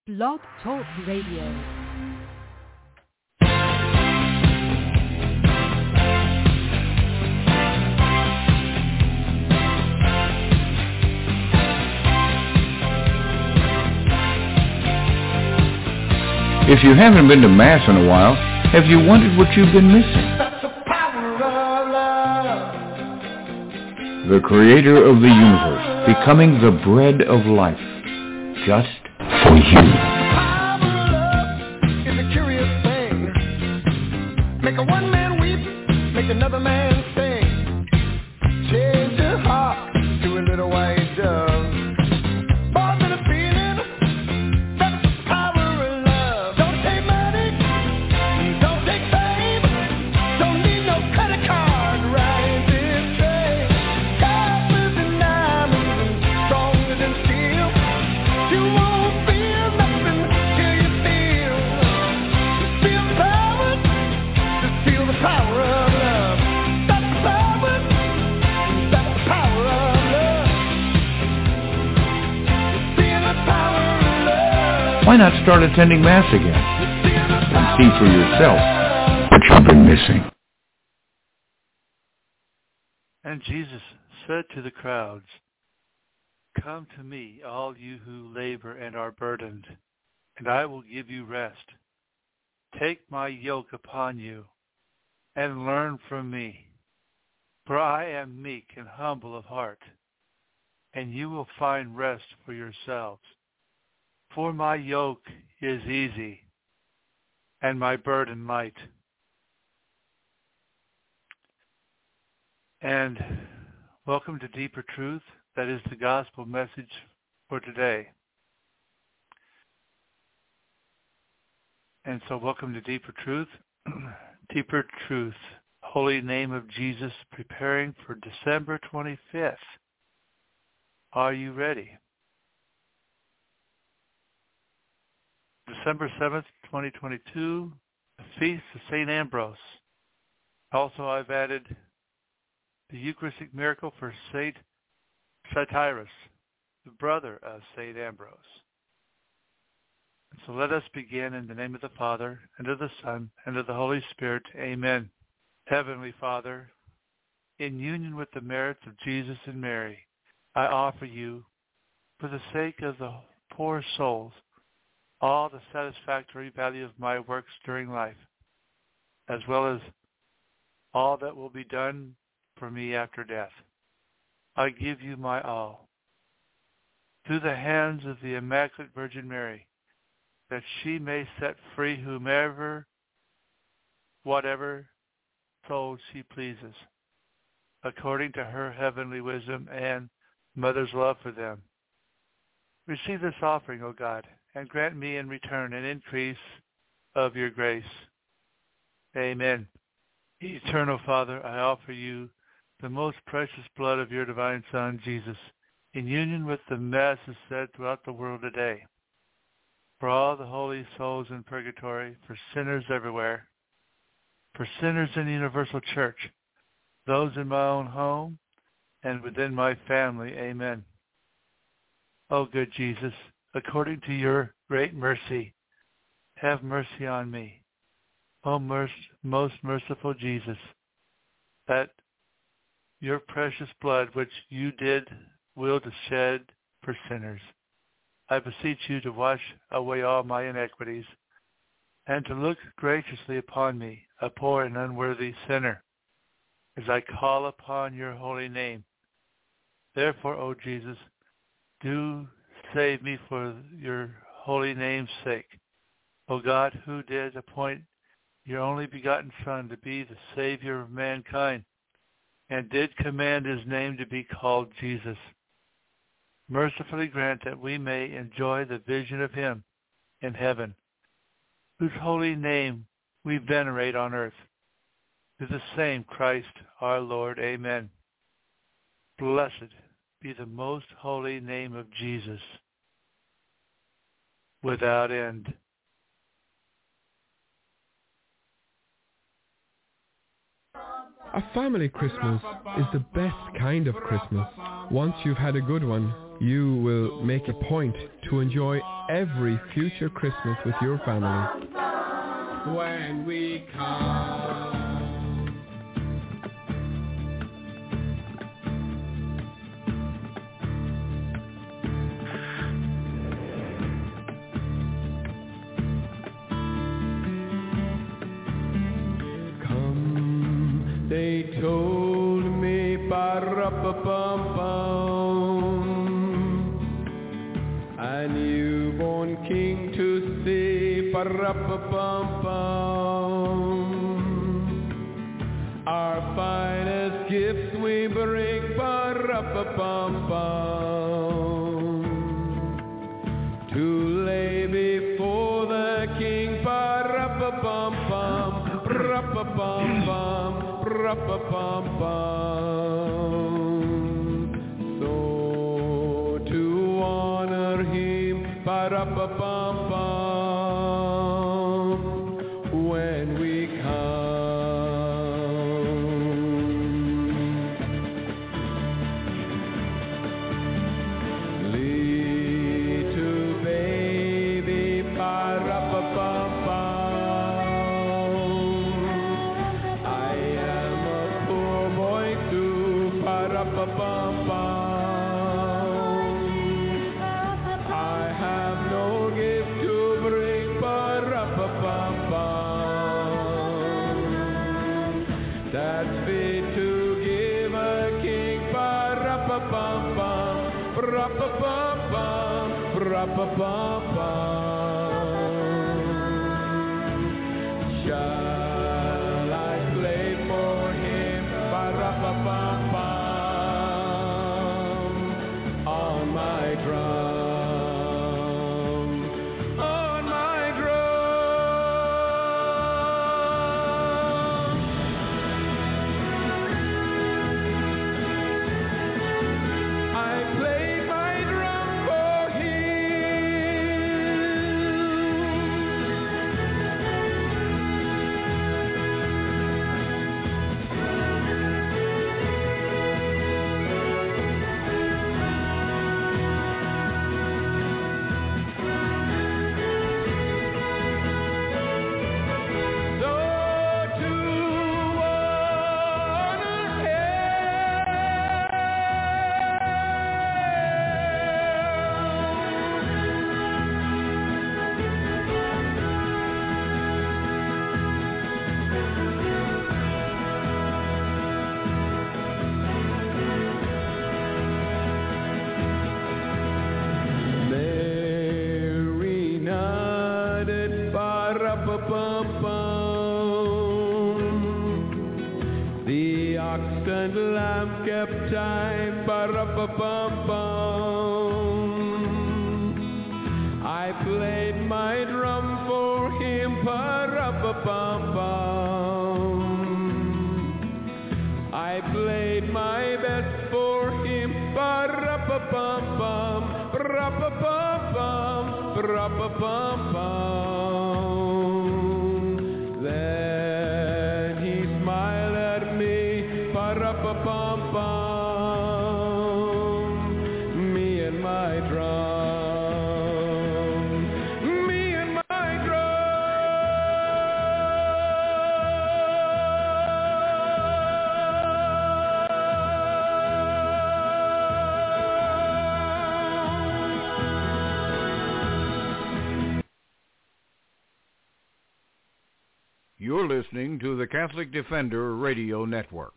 Blog Talk Radio. If you haven't been to Mass in a while, have you wondered what you've been missing? That's the power of love. The Creator of the universe, becoming the bread of life, just for you. Power of love is a curious thing. Make a one man weep, make another man sing. Change your heart to a little white dove. Why not start attending Mass again and see for yourself what you've been missing? And Jesus said to the crowds, "Come to me, all you who labor and are burdened, and I will give you rest. Take my yoke upon you and learn from me, for I am meek and humble of heart, and you will find rest for yourselves. For my yoke is easy and my burden light." And welcome to Deeper Truth. That is the gospel message for today. And so welcome to Deeper Truth. Deeper Truth, Holy Name of Jesus, preparing for December 25th. Are you ready? December 7th, 2022, the Feast of St. Ambrose. Also, I've added the Eucharistic miracle for St. Satyrus, the brother of St. Ambrose. And so let us begin in the name of the Father, and of the Son, and of the Holy Spirit. Amen. Heavenly Father, in union with the merits of Jesus and Mary, I offer you, for the sake of the poor souls, all the satisfactory value of my works during life, as well as all that will be done for me after death. I give you my all. Through the hands of the Immaculate Virgin Mary, that she may set free whomever, whatever soul she pleases, according to her heavenly wisdom and mother's love for them. Receive this offering, O God, and grant me in return an increase of your grace. Amen. Eternal Father, I offer you the most precious blood of your divine Son, Jesus, in union with the Masses said throughout the world today, for all the holy souls in purgatory, for sinners everywhere, for sinners in the universal church, those in my own home, and within my family. Amen. O good Jesus, according to your great mercy, have mercy on me. O most merciful Jesus, that your precious blood which you did will to shed for sinners, I beseech you to wash away all my iniquities, and to look graciously upon me, a poor and unworthy sinner, as I call upon your holy name. Therefore, O Jesus, do save me for your holy name's sake. O God, who did appoint your only begotten Son to be the Savior of mankind, and did command his name to be called Jesus, mercifully grant that we may enjoy the vision of him in heaven, whose holy name we venerate on earth. Through the same Christ our Lord. Amen. Blessed be the most holy name of Jesus, without end. A family Christmas is the best kind of Christmas. Once you've had a good one, you will make a point to enjoy every future Christmas with your family. When we come, come, they told me, ba-ra-ba-bum-bum, a newborn king to see, ba-ra-ba-bum-bum. Our finest gifts we bring, ba-ra-ba-bum-bum, to lay before the king, ba-ra-ba-bum-bum, ra-ba-bum-bum, ra-ba-bum-bum. So to honor him, ba-ra-ba-bum-bum, when we come. Little baby, ba-ra-ba-bum-bum, I am a poor boy too, ba-ra-ba-bum-bum. I have no gift to bring, ba-ra-ba-bum-bum, that's fit to give a king, ba-ra-ba-bum-bum, ra-ba-bum-bum, ra-ba-bum-bum. Shall I play for him, ba-ra-ba-bum-bum, on my drum, on my drum. I play my drum for So to honor Mary nodded, ba-ra-ba-bum-bum. The ox and lamb kept time, ba-ra-ba-bum-bum. I played my drum for him, ba-ra-ba-bum-bum. I played my best for him, ba-ra-ba-bum-bum, ra-ba-bum-bum, ra-ba-bum-bum. Then he smiled at me, ba-ra-ba-bum-bum, me and my drum, me and my drum. You're listening to the Catholic Defender Radio Network.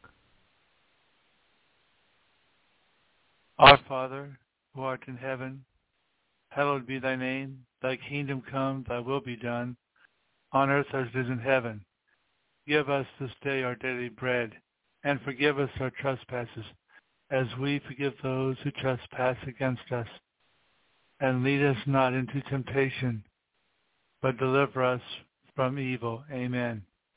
Our Father, who art in heaven, hallowed be thy name. Thy kingdom come, thy will be done, on earth as it is in heaven. Give us this day our daily bread, and forgive us our trespasses, as we forgive those who trespass against us. And lead us not into temptation, but deliver us from evil. Amen.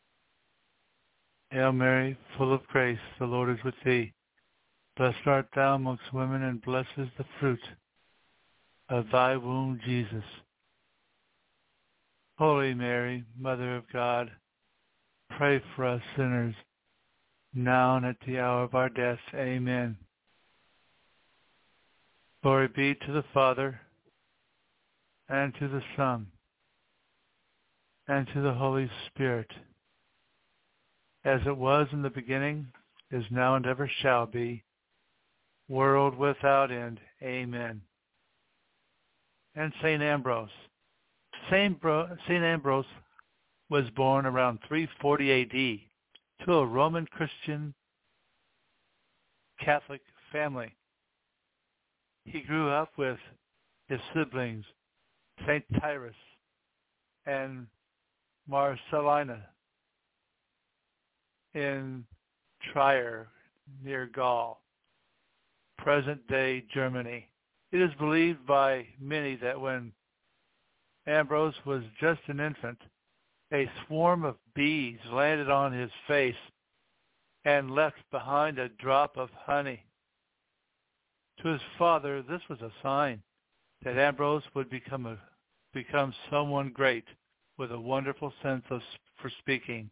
Hail Mary, full of grace, the Lord is with thee. Blessed art thou amongst women, and blessed is the fruit of thy womb, Jesus. Holy Mary, Mother of God, pray for us sinners, now and at the hour of our death. Amen. Glory be to the Father, and to the Son, and to the Holy Spirit, as it was in the beginning, is now, and ever shall be, world without end. Amen. And St. Ambrose. St. Ambrose was born around 340 A.D. to a Roman Christian Catholic family. He grew up with his siblings, St. Tyrus and Marcellina, in Trier, near Gaul, present-day Germany. It is believed by many that when Ambrose was just an infant, a swarm of bees landed on his face and left behind a drop of honey. To his father, this was a sign that Ambrose would become someone great with a wonderful sense for speaking.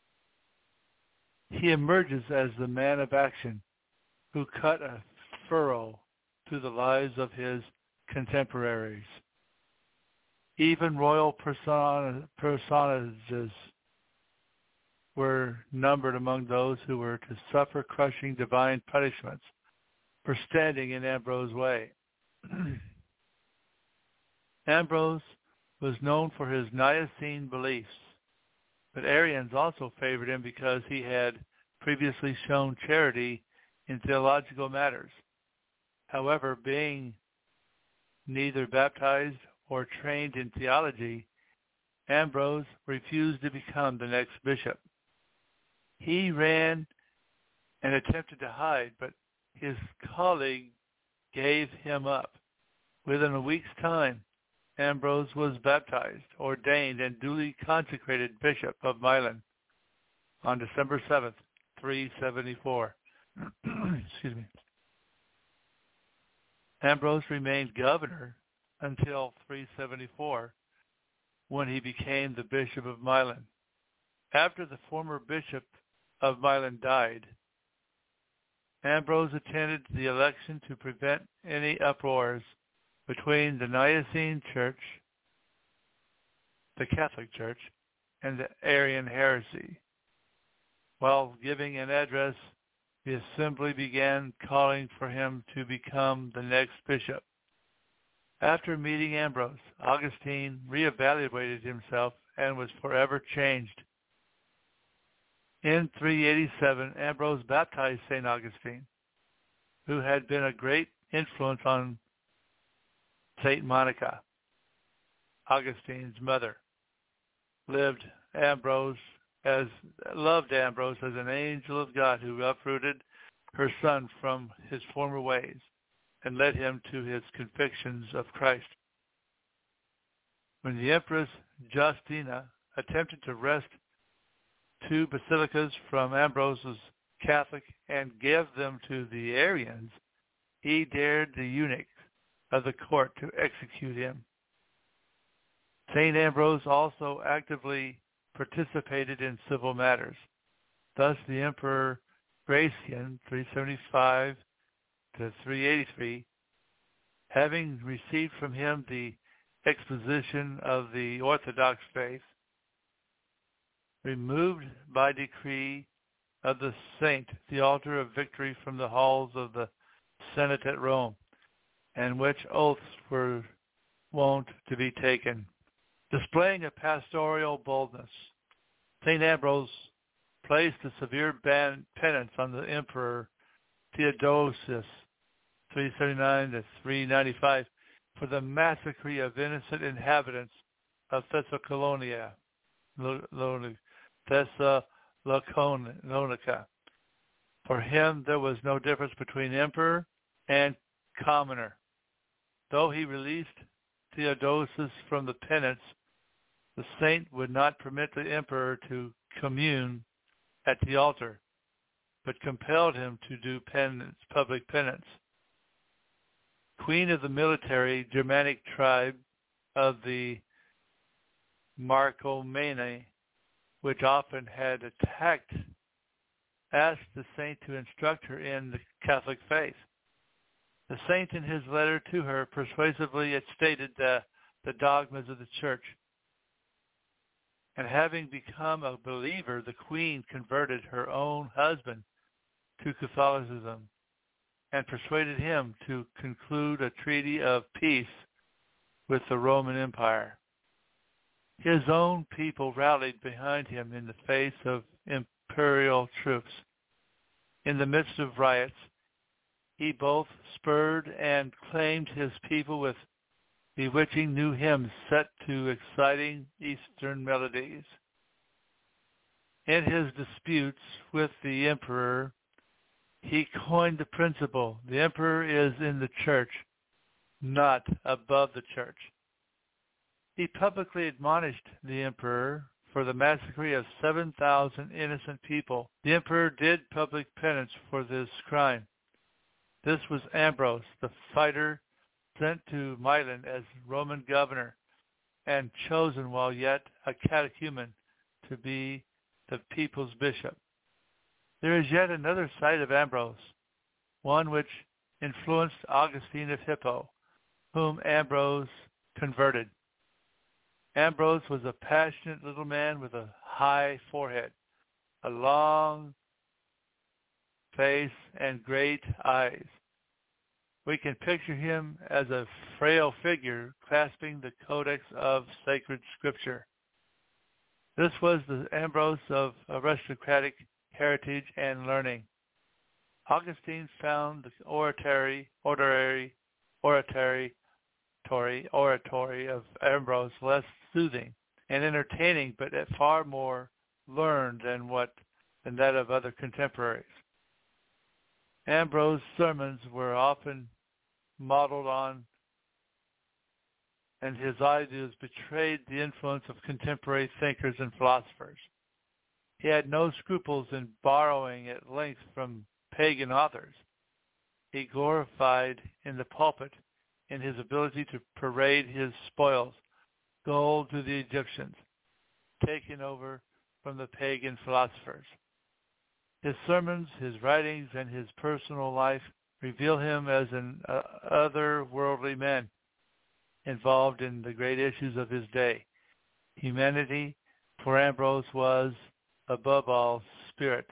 He emerges as the man of action who cut a furrow through the lives of his contemporaries. Even royal personages were numbered among those who were to suffer crushing divine punishments for standing in Ambrose's way. Ambrose was known for his Nicene beliefs, but Arians also favored him because he had previously shown charity in theological matters. However, being neither baptized or trained in theology, Ambrose refused to become the next bishop. He ran and attempted to hide, but his colleague gave him up. Within a week's time, Ambrose was baptized, ordained, and duly consecrated Bishop of Milan on December 7th, 374. Excuse me. Ambrose remained governor until 374, when he became the Bishop of Milan. After the former Bishop of Milan died, Ambrose attended the election to prevent any uproars between the Nicene Church, the Catholic Church, and the Arian heresy. While giving an address, the assembly began calling for him to become the next bishop. After meeting Ambrose, Augustine reevaluated himself and was forever changed. In 387, Ambrose baptized St. Augustine, who had been a great influence on St. Monica, Augustine's mother. Loved Ambrose as an angel of God who uprooted her son from his former ways and led him to his convictions of Christ. When the Empress Justina attempted to wrest two basilicas from Ambrose's Catholic and give them to the Arians, he dared the eunuchs of the court to execute him. St. Ambrose also actively participated in civil matters. Thus, the Emperor Gratian, 375 to 383, having received from him the exposition of the Orthodox faith, removed by decree of the saint the altar of victory from the halls of the Senate at Rome, and which oaths were wont to be taken. Displaying a pastoral boldness, St. Ambrose placed a severe penance on the Emperor Theodosius, 379 to 395, for the massacre of innocent inhabitants of Thessalonica. For him, there was no difference between emperor and commoner. Though he released Theodosius from the penance, the saint would not permit the emperor to commune at the altar, but compelled him to do penance, public penance. Queen of the military Germanic tribe of the Marcomanni, which often had attacked, asked the saint to instruct her in the Catholic faith. The saint in his letter to her persuasively had stated the dogmas of the church. And having become a believer, the queen converted her own husband to Catholicism and persuaded him to conclude a treaty of peace with the Roman Empire. His own people rallied behind him in the face of imperial troops. In the midst of riots, he both spurred and claimed his people with bewitching new hymns set to exciting Eastern melodies. In his disputes with the emperor, he coined the principle, the emperor is in the church, not above the church. He publicly admonished the emperor for the massacre of 7,000 innocent people. The emperor did public penance for this crime. This was Ambrose, the fighter sent to Milan as Roman governor and chosen while yet a catechumen to be the people's bishop. There is yet another side of Ambrose, one which influenced Augustine of Hippo, whom Ambrose converted. Ambrose was a passionate little man with a high forehead, a long face, and great eyes. We can picture him as a frail figure clasping the codex of sacred scripture. This was the Ambrose of aristocratic heritage and learning. Augustine found the oratory of Ambrose less soothing and entertaining, but far more learned than that of other contemporaries. Ambrose's sermons were often modeled on, and his ideas betrayed the influence of contemporary thinkers and philosophers. He had no scruples in borrowing at length from pagan authors. He glorified in the pulpit in his ability to parade his spoils, gold to the Egyptians, taken over from the pagan philosophers. His sermons, his writings, and his personal life reveal him as an otherworldly man involved in the great issues of his day. Humanity, for Ambrose, was, above all, spirit.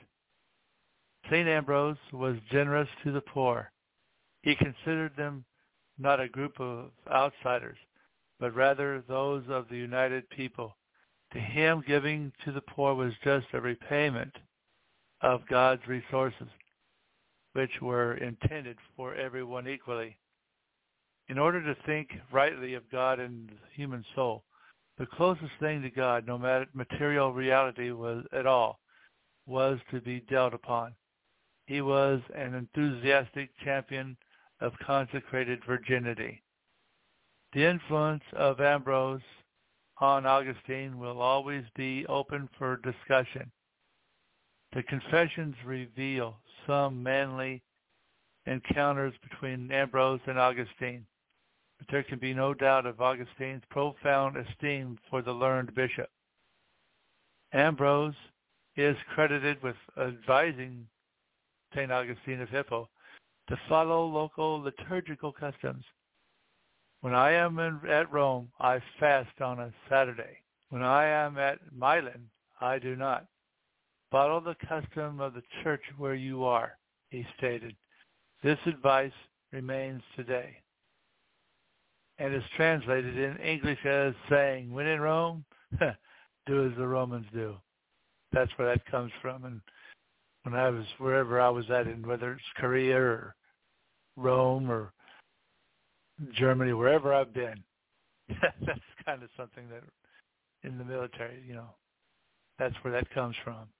St. Ambrose was generous to the poor. He considered them not a group of outsiders, but rather those of the united people. To him, giving to the poor was just a repayment of God's resources, which were intended for everyone equally. In order to think rightly of God and the human soul, the closest thing to God, no matter material reality was at all, was to be dealt upon. He was an enthusiastic champion of consecrated virginity. The influence of Ambrose on Augustine will always be open for discussion. The Confessions reveal some manly encounters between Ambrose and Augustine, but there can be no doubt of Augustine's profound esteem for the learned bishop. Ambrose is credited with advising St. Augustine of Hippo to follow local liturgical customs. When I am at Rome, I fast on a Saturday. When I am at Milan, I do not. Follow the custom of the church where you are, he stated. This advice remains today and is translated in English as saying, when in Rome, do as the Romans do. That's where that comes from. And when I was, wherever I was at, in whether it's Korea or Rome or Germany, wherever I've been, that's kind of something that in the military, that's where that comes from.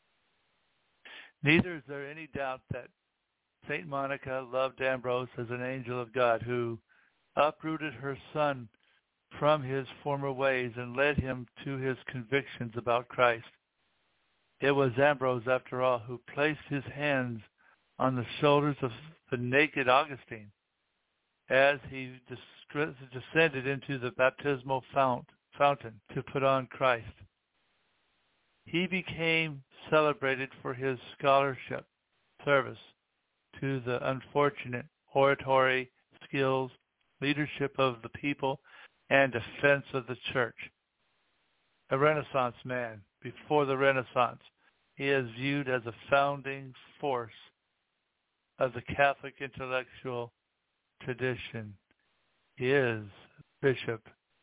Neither is there any doubt that St. Monica loved Ambrose as an angel of God who uprooted her son from his former ways and led him to his convictions about Christ. It was Ambrose, after all, who placed his hands on the shoulders of the naked Augustine as he descended into the baptismal fountain to put on Christ. He became celebrated for his scholarship service to the unfortunate oratory skills, leadership of the people, and defense of the church. A Renaissance man. Before the Renaissance, he is viewed as a founding force of the Catholic intellectual tradition. He is bishop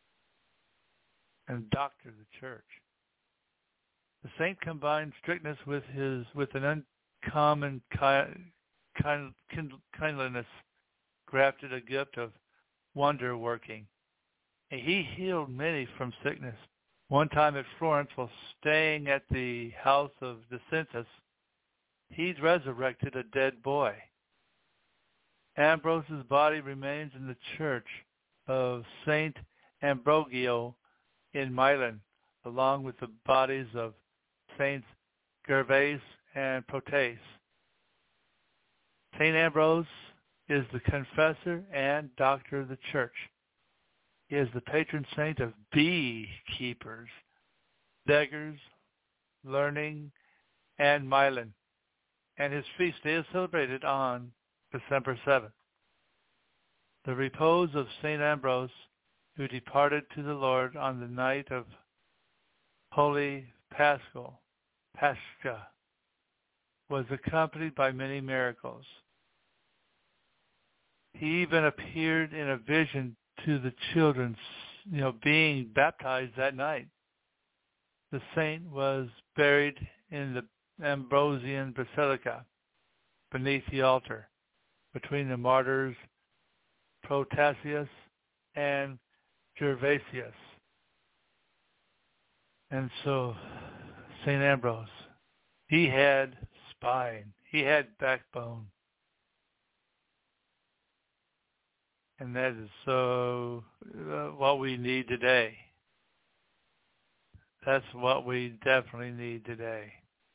and doctor of the church. The saint combined strictness with an uncommon kindliness, grafted a gift of wonder working. And he healed many from sickness. One time at Florence, while staying at the house of Decentius, he resurrected a dead boy. Ambrose's body remains in the church of Saint Ambrogio in Milan, along with the bodies of Saints Gervase and Protais. Saint Ambrose is the confessor and doctor of the church. He is the patron saint of beekeepers, beggars, learning, and Milan, and his feast day is celebrated on December 7th. The repose of Saint Ambrose, who departed to the Lord on the night of Holy Pascha, was accompanied by many miracles. He even appeared in a vision to the children, being baptized that night. The saint was buried in the Ambrosian Basilica beneath the altar, between the martyrs Protasius and Gervasius. And so, St. Ambrose, he had spine, he had backbone. And that is so what we need today. That's what we definitely need today.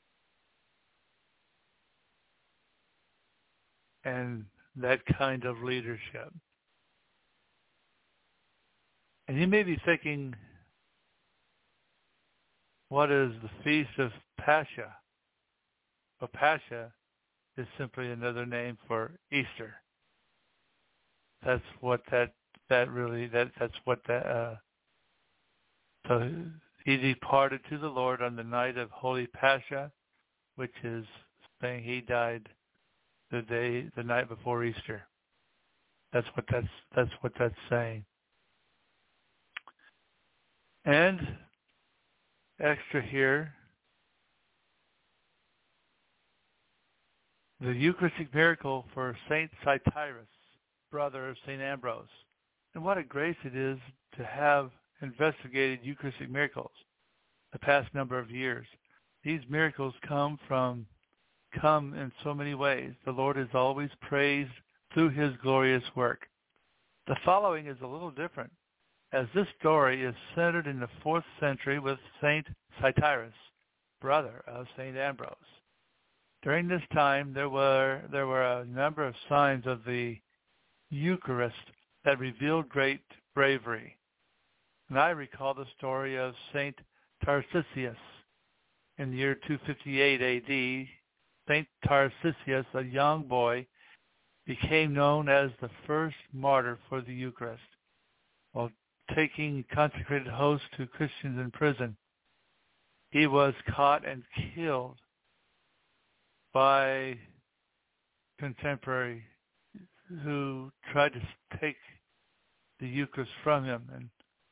And that kind of leadership. And you may be thinking, what is the Feast of Pascha? Well, Pascha is simply another name for Easter. That's what so he departed to the Lord on the night of Holy Pascha, which is saying he died the night before Easter. That's what that's saying. And extra here, the Eucharistic miracle for Saint Cytyrus, brother of St. Ambrose. And what a grace it is to have investigated Eucharistic miracles the past number of years. These miracles come in so many ways. The Lord is always praised through his glorious work. The following is a little different, as this story is centered in the 4th century with Saint Cytyrus, brother of St. Ambrose. During this time, there were a number of signs of the Eucharist that revealed great bravery. And I recall the story of Saint Tarcisius. In the year 258 A.D., Saint Tarcisius, a young boy, became known as the first martyr for the Eucharist. While taking consecrated hosts to Christians in prison, he was caught and killed by contemporaries who tried to take the Eucharist from him, and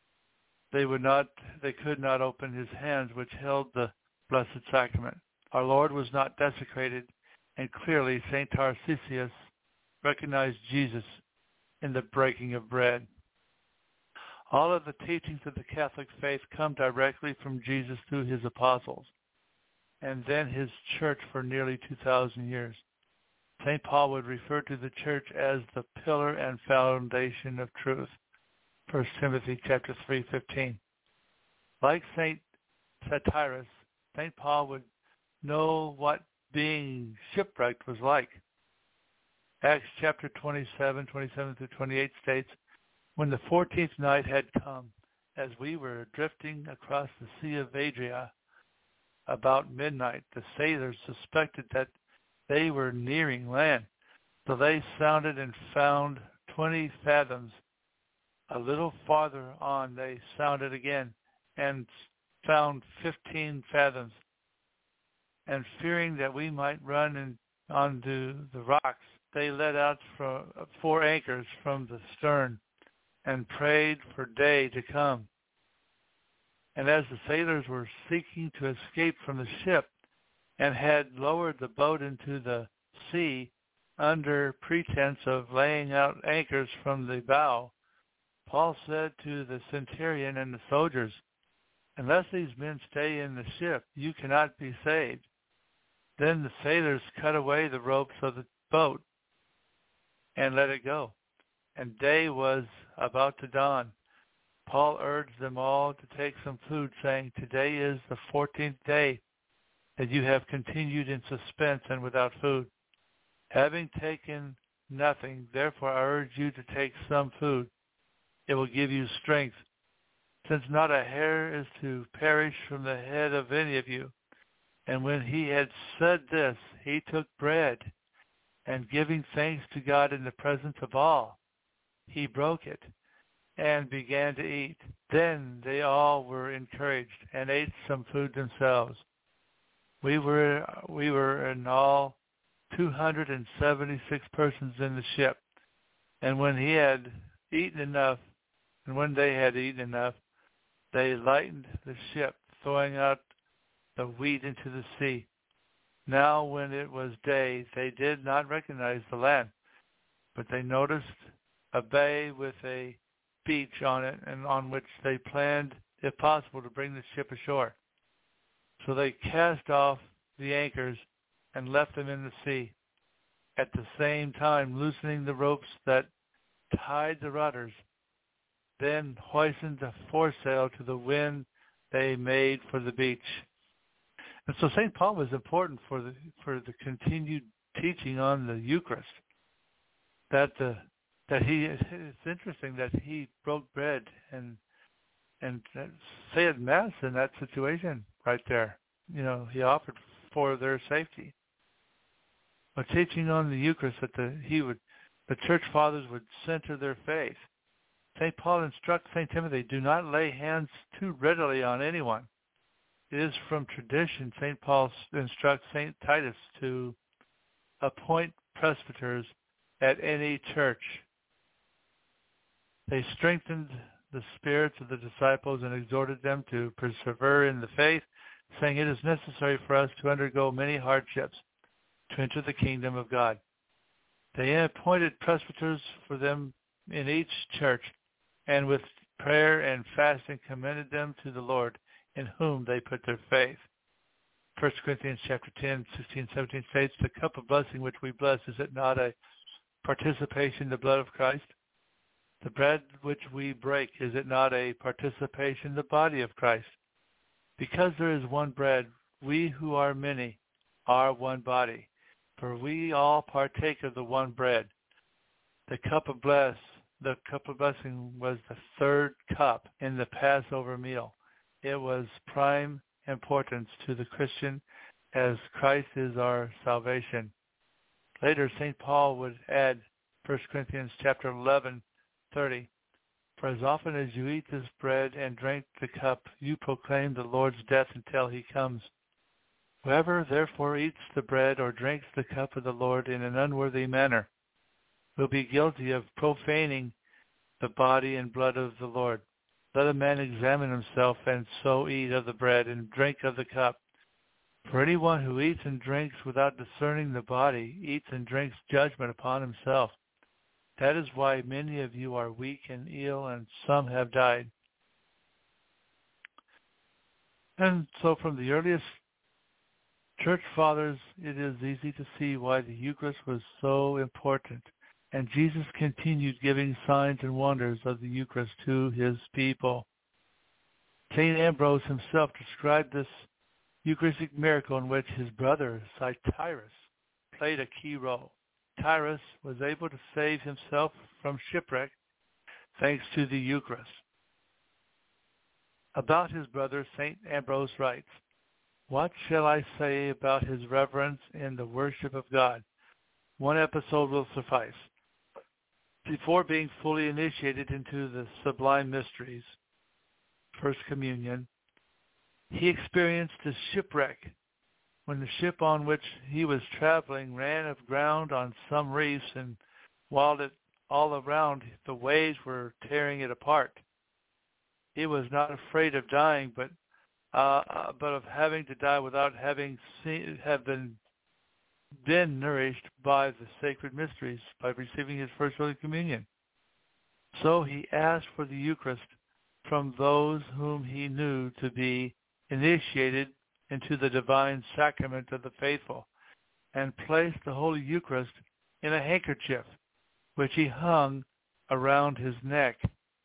they could not open his hands which held the Blessed Sacrament. Our Lord was not desecrated, and clearly St. Tarcisius recognized Jesus in the breaking of bread. All of the teachings of the Catholic faith come directly from Jesus through his apostles, and then his church for nearly 2,000 years. St. Paul would refer to the church as the pillar and foundation of truth. 1 Timothy chapter 3:15. Like St. Cytyrus, St. Paul would know what being shipwrecked was like. Acts chapter 27 through 28 states, when the 14th night had come, as we were drifting across the Sea of Adria about midnight, the sailors suspected that they were nearing land. So they sounded and found 20 fathoms. A little farther on they sounded again and found 15 fathoms. And fearing that we might run onto the rocks, they let out 4 anchors from the stern and prayed for day to come. And as the sailors were seeking to escape from the ship and had lowered the boat into the sea under pretense of laying out anchors from the bow, Paul said to the centurion and the soldiers, "Unless these men stay in the ship, you cannot be saved." Then the sailors cut away the ropes of the boat and let it go, and day was about to dawn. Paul urged them all to take some food, saying, "Today is the 14th day that you have continued in suspense and without food. Having taken nothing, therefore I urge you to take some food. It will give you strength, since not a hair is to perish from the head of any of you." And when he had said this, he took bread, and giving thanks to God in the presence of all, he broke it and began to eat. Then they all were encouraged and ate some food themselves. We were in all 276 persons in the ship. And when they had eaten enough, they lightened the ship, throwing out the wheat into the sea. Now when it was day, they did not recognize the land, but they noticed a bay with a beach on it, and on which they planned, if possible, to bring the ship ashore. So they cast off the anchors and left them in the sea, at the same time loosening the ropes that tied the rudders. Then hoisting the foresail to the wind, they made for the beach. And so St. Paul was important for the continued teaching on the Eucharist. It's interesting that he broke bread and said Mass in that situation right there. He offered for their safety. But teaching on the Eucharist that the church fathers would center their faith. St. Paul instructs St. Timothy, "Do not lay hands too readily on anyone." It is from tradition St. Paul instructs St. Titus to appoint presbyters at any church. They strengthened the spirits of the disciples and exhorted them to persevere in the faith, saying, "It is necessary for us to undergo many hardships to enter the kingdom of God." They appointed presbyters for them in each church, and with prayer and fasting commended them to the Lord, in whom they put their faith. 1 Corinthians chapter 10, 16, 17 states, "The cup of blessing which we bless, is it not a participation in the blood of Christ? The bread which we break, is it not a participation in the body of Christ? Because there is one bread, we who are many are one body, for we all partake of the one bread." The cup of blessing was the third cup in the Passover meal. It was prime importance to the Christian, as Christ is our salvation. Later, St. Paul would add, 1 Corinthians chapter 11:30, "For as often as you eat this bread and drink the cup, you proclaim the Lord's death until he comes. Whoever therefore eats the bread or drinks the cup of the Lord in an unworthy manner will be guilty of profaning the body and blood of the Lord. Let a man examine himself, and so eat of the bread and drink of the cup. For anyone who eats and drinks without discerning the body eats and drinks judgment upon himself. That is why many of you are weak and ill, and some have died." And so from the earliest church fathers, it is easy to see why the Eucharist was so important. And Jesus continued giving signs and wonders of the Eucharist to his people. St. Ambrose himself described this Eucharistic miracle in which his brother, Tyrus, played a key role. Tyrus was able to save himself from shipwreck thanks to the Eucharist. About his brother, St. Ambrose writes, "What shall I say about his reverence in the worship of God? One episode will suffice. Before being fully initiated into the sublime mysteries, First Communion, he experienced a shipwreck when the ship on which he was traveling ran aground on some reefs, and while all around the waves were tearing it apart. He was not afraid of dying, but of having to die without having been nourished by the sacred mysteries, by receiving his first Holy Communion. So he asked for the Eucharist from those whom he knew to be initiated into the divine sacrament of the faithful, and placed the Holy Eucharist in a handkerchief, which he hung around his neck.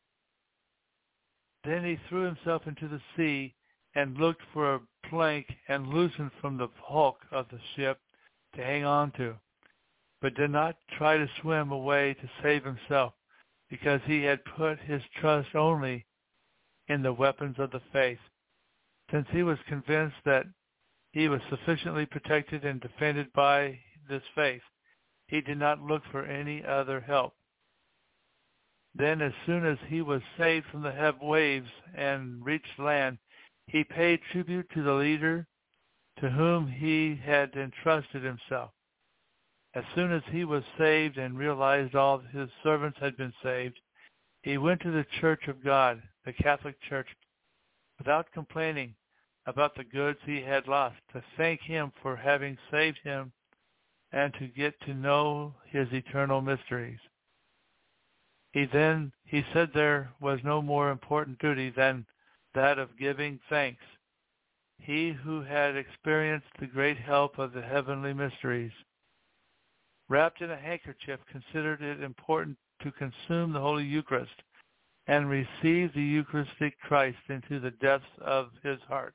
Then he threw himself into the sea and looked for a plank and loosened from the hulk of the ship to hang on to, but did not try to swim away to save himself, because he had put his trust only in the weapons of the faith. Since he was convinced that he was sufficiently protected and defended by this faith, he did not look for any other help. Then, as soon as he was saved from the waves and reached land, he paid tribute to the leader to whom he had entrusted himself. As soon as he was saved and realized all his servants had been saved, he went to the Church of God, the Catholic Church, without complaining about the goods he had lost, to thank him for having saved him and to get to know his eternal mysteries. He said there was no more important duty than that of giving thanks. He who had experienced the great help of the heavenly mysteries, wrapped in a handkerchief, considered it important to consume the Holy Eucharist and receive the Eucharistic Christ into the depths of his heart.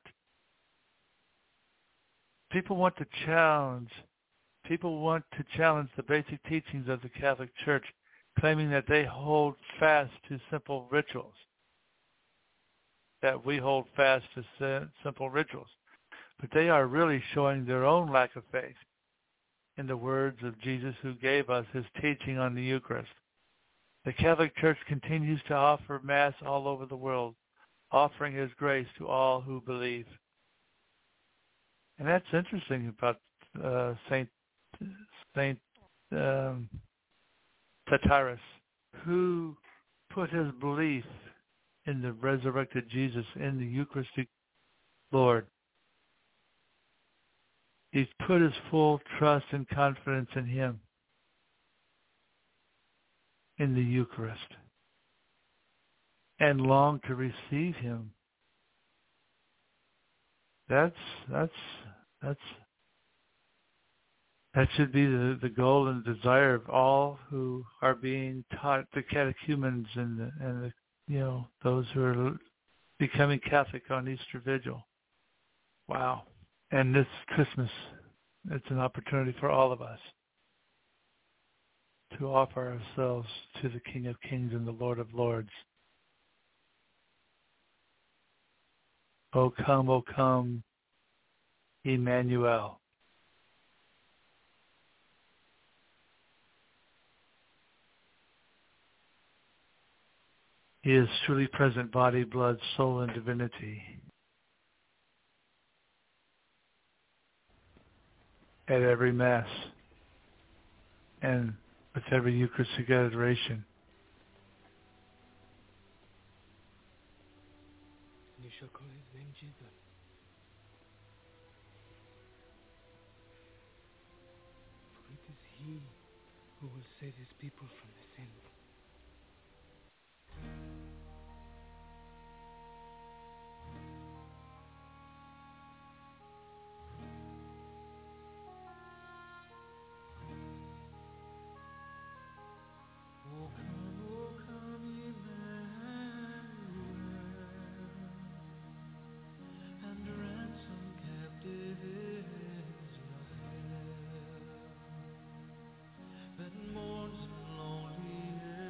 People want to challenge the basic teachings of the Catholic Church, claiming that they hold fast to simple rituals. That we hold fast to simple rituals. But they are really showing their own lack of faith in the words of Jesus, who gave us his teaching on the Eucharist. The Catholic Church continues to offer Mass all over the world, offering his grace to all who believe. And that's interesting about Saint Satyrus, who put his belief in the resurrected Jesus, in the Eucharistic Lord. He's put his full trust and confidence in him, in the Eucharist, and longed to receive him. That should be the goal and desire of all who are being taught, the catechumens and those who are becoming Catholic on Easter Vigil. Wow. And this Christmas, it's an opportunity for all of us to offer ourselves to the King of Kings and the Lord of Lords. O come, Emmanuel. He is truly present, body, blood, soul, and divinity. At every Mass and with every Eucharistic adoration. You shall call his name Jesus. For it is he who will save his people from their sins. That mourns in lonely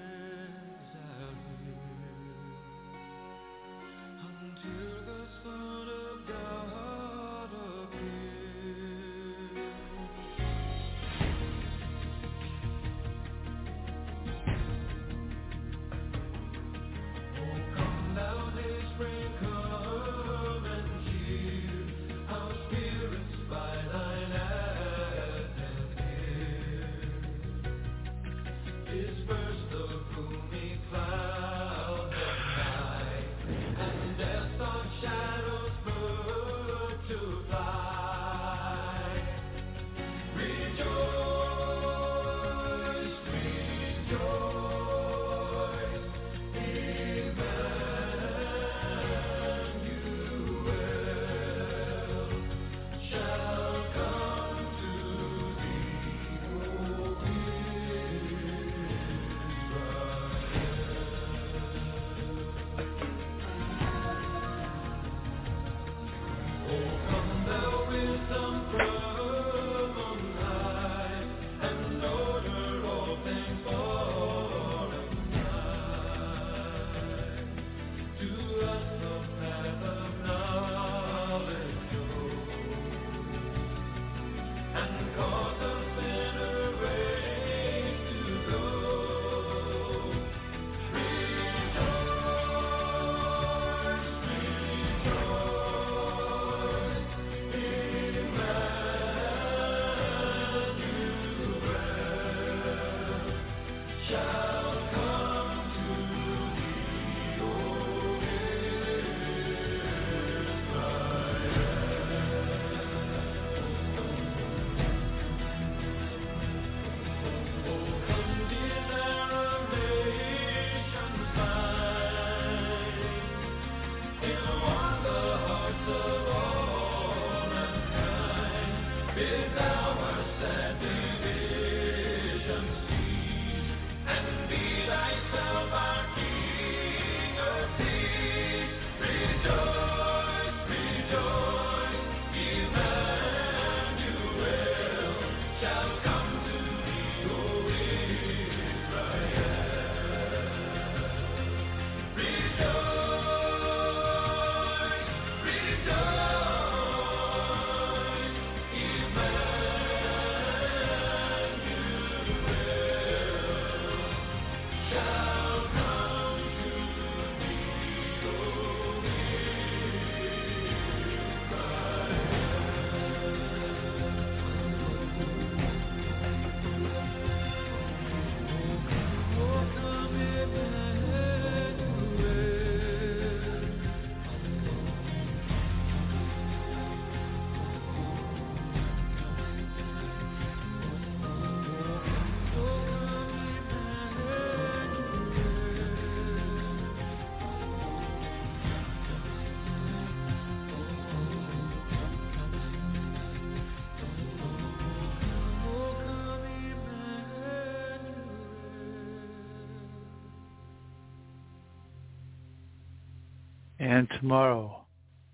And tomorrow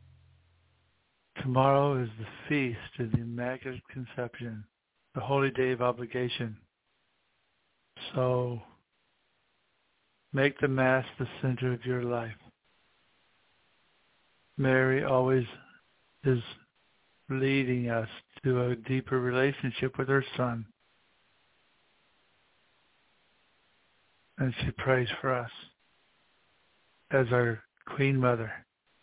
is the feast of the Immaculate Conception, the holy day of obligation. So make the Mass the center of your life. Mary always is leading us to a deeper relationship with her Son. And she prays for us as our Queen Mother.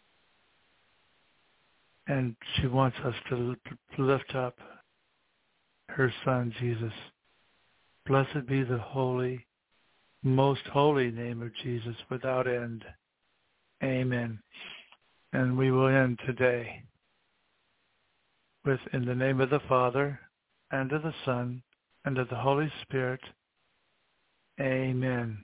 And she wants us to lift up her Son, Jesus. Blessed be the holy, most holy name of Jesus without end. Amen. And we will end today with, in the name of the Father, and of the Son, and of the Holy Spirit. Amen.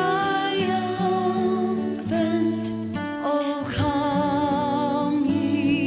Come ye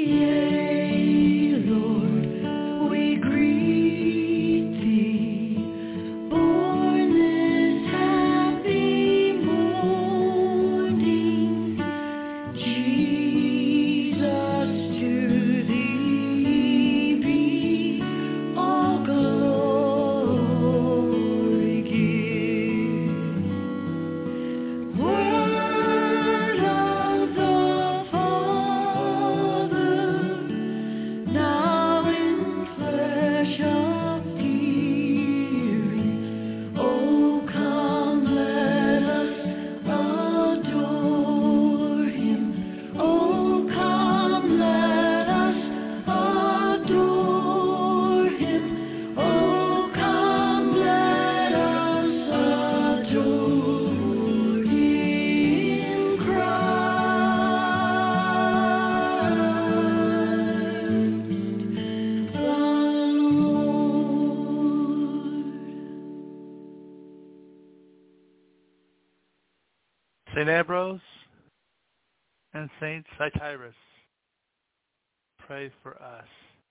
St. Ambrose and St. Cytyrus, pray for us.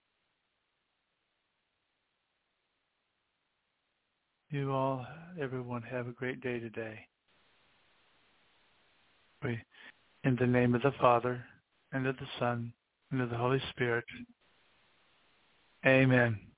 You all, everyone, have a great day today. Pray in the name of the Father, and of the Son, and of the Holy Spirit. Amen.